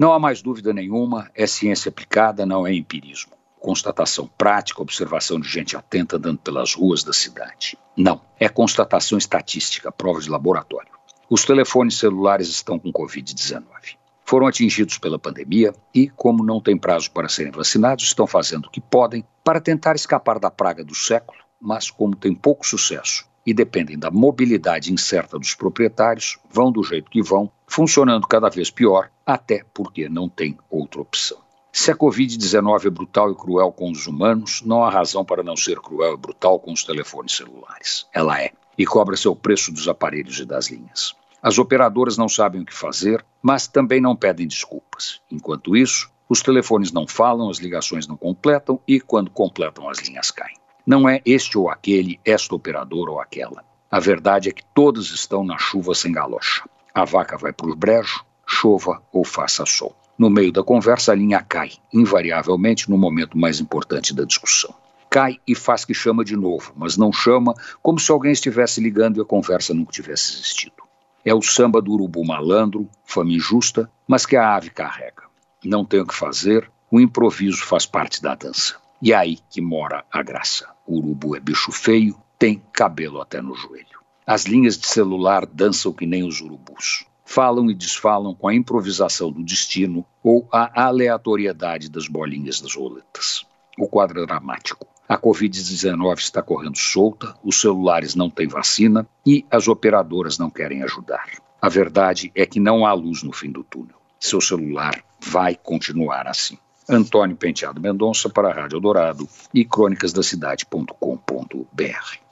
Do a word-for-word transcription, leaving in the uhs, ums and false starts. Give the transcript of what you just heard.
Não há mais dúvida nenhuma, é ciência aplicada, não é empirismo. Constatação prática, observação de gente atenta andando pelas ruas da cidade. Não, é constatação estatística, prova de laboratório. Os telefones celulares estão com covid dezenove. Foram atingidos pela pandemia e, como não tem prazo para serem vacinados, estão fazendo o que podem para tentar escapar da praga do século, mas como tem pouco sucesso e dependem da mobilidade incerta dos proprietários, vão do jeito que vão, funcionando cada vez pior, até porque não tem outra opção. Se a covid dezenove é brutal e cruel com os humanos, não há razão para não ser cruel e brutal com os telefones celulares. Ela é, e cobra seu preço dos aparelhos e das linhas. As operadoras não sabem o que fazer, mas também não pedem desculpas. Enquanto isso, os telefones não falam, as ligações não completam e, quando completam, as linhas caem. Não é este ou aquele, esta operadora ou aquela. A verdade é que todas estão na chuva sem galocha. A vaca vai para o brejo, chova ou faça sol. No meio da conversa, a linha cai, invariavelmente no momento mais importante da discussão. Cai e faz que chama de novo, mas não chama como se alguém estivesse ligando e a conversa nunca tivesse existido. É o samba do urubu malandro, fama injusta, mas que a ave carrega. Não tem o que fazer, o improviso faz parte da dança. E é aí que mora a graça. O urubu é bicho feio, tem cabelo até no joelho. As linhas de celular dançam que nem os urubus. Falam e desfalam com a improvisação do destino ou a aleatoriedade das bolinhas das roletas. O quadro é dramático. A covid dezenove está correndo solta, os celulares não têm vacina e as operadoras não querem ajudar. A verdade é que não há luz no fim do túnel. Seu celular vai continuar assim. Antônio Penteado Mendonça para a Rádio Eldorado e crônicas da cidade ponto com ponto br.